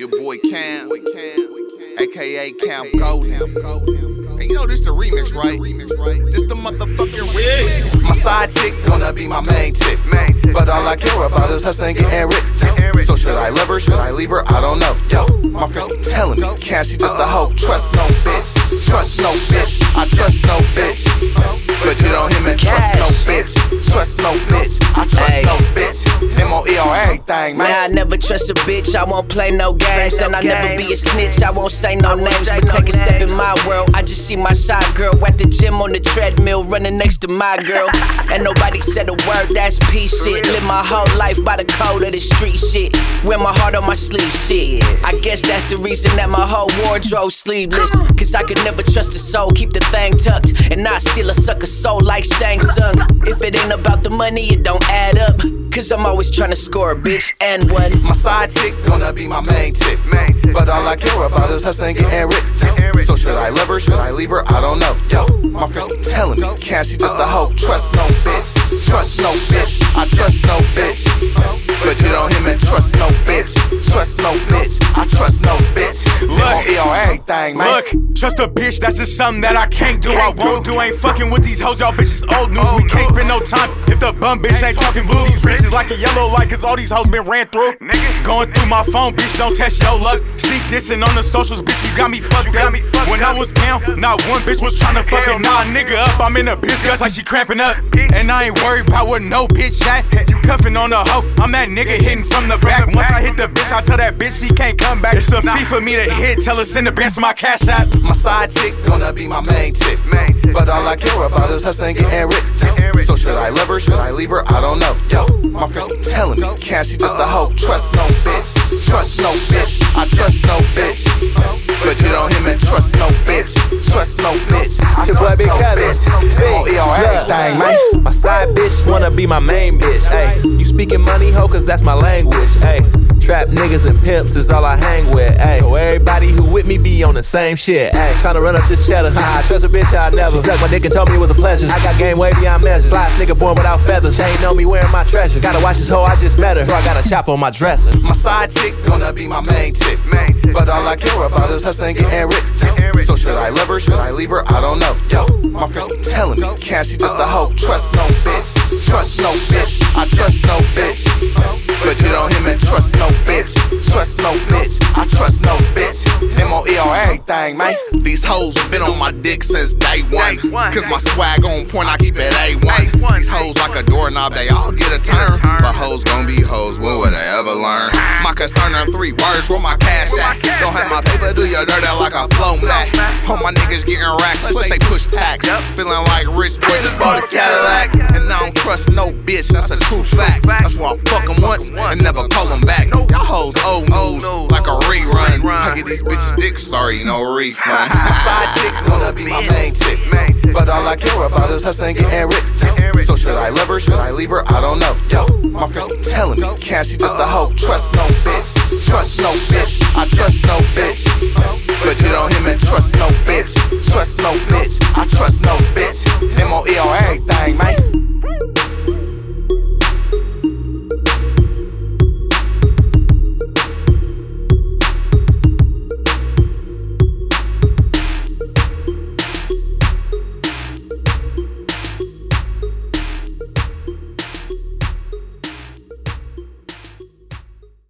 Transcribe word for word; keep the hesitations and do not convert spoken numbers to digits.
Your boy Cam, aka Cam Golden. Hey, you know this the remix, right? This the motherfucking remix. My side chick wanna be my main chick, but all I care about is hustling and getting rich. So should I love her? Should I leave her? I don't know. Yo, my friends keep telling me, Cam, she just a hoe. Trust no bitch, trust no bitch. I trust no bitch, but you don't hear me. Trust no bitch, trust no bitch. I trust no bitch. M O E on everything, man. Nah, I never trust a bitch. I won't play no games, and I never be a snitch. I won't say no names, but take a step in my world. I just see my side girl at the gym on the treadmill, running next to my girl. And nobody said a word. That's peace shit. Live my whole life by the code of the street shit. Wear my heart on my sleeve shit. I guess that's the reason that my whole wardrobe sleeveless. Cause I could never trust a soul. Keep the thing tucked, and I steal a sucker soul like Shang Tsung. If it ain't about the money, it don't add up. Cause I'm always trying to score a bitch and one. My side chick wanna be my main chick, but all I care about is hustling and getting rich. So should I love her? Should I leave her? I don't know. Yo, my friends keep telling me, Cam, she just a hoe. Trust no bitch, trust no bitch. I trust no bitch, but you don't hear me. Trust no bitch, trust no bitch. I trust no bitch. Look, be on everything, man. Look, trust a bitch, that's just something that I can't do. I won't do. Ain't fucking with these hoes, y'all bitches old news. We can't spend no time if the bum bitch ain't talking blues. These bitches like a yellow light, cause all these hoes been ran through. Going through my phone, bitch, don't test your luck. Sneak dissing on the socials, bitch, you got me fucked up. When I was down, not one bitch was tryna fuck it. Nah, nigga up, I'm in a bitch guts like she cramping up. And I ain't worried about what no bitch at. You cuffing on the hoe, I'm that nigga hitting from the back. Once I hit the bitch, I tell that bitch she can't come back. It's a fee for me to hit, tell her send the bands to my cash app. My side chick wanna be my main chick, but all I care about is hustling and getting rich. So should I love her? Should I leave her? I don't know. Yo, my friends keep telling me, Cam, she just a hoe. Trust no bitch, trust no bitch. I trust no bitch, but you don't hear me. Trust no bitch, trust no bitch. I trust no bitch. M O E on everything, man. My side bitch wanna be my main bitch. Ayy, you speaking money, ho, cause that's my language. Ayy, trap niggas and pimps is all I hang with. Ayy, so everybody who with me be on the same shit. Ayy, tryna run up this cheddar. I trust a bitch I never. She sucked my dick and told me it was a pleasure. I got game way beyond measure. Fly nigga born without feathers. She ain't know me wearing my treasure. Gotta watch this hoe, I just met her, so I got a chop on my dresser. My side chick wanna be my main chick, but all I care about is hustling and getting rich. So should I love her? Should I leave her? I don't know. Yo, my friends keep telling me, Cam, she just a hoe. Trust no bitch, trust no bitch. I trust no bitch, but you don't hear me. Trust no bitch, trust no bitch. I trust no bitch. M O E on everything, man. These hoes been on my dick since day one. Cause my swag on point, I keep it A one. These hoes like a doorknob, they all get a turn. But hoes gon' be hoes, when would they ever learn? My concern are three words, where my cash at? Don't have my paper, do your dirt out like a flow mat. All my niggas getting racks, plus they push packs. Feeling like rich boy, just bought a Cadillac. And I don't trust no bitch, that's a true fact. That's why I fuck them once and never call them back. Y'all hoes old news, like a rerun. I get these bitches dick, sorry, no refund. My side chick wanna be my main chick, but all I care about is hustling and getting rich. So should I love her? Should I leave her? I don't know. Yo, my friends keep telling me, Cam, she just a hoe. Trust no bitch, trust no bitch. I trust no bitch, but you don't hear me. Trust no bitch, trust no bitch. I trust no bitch. M O E on everything, man.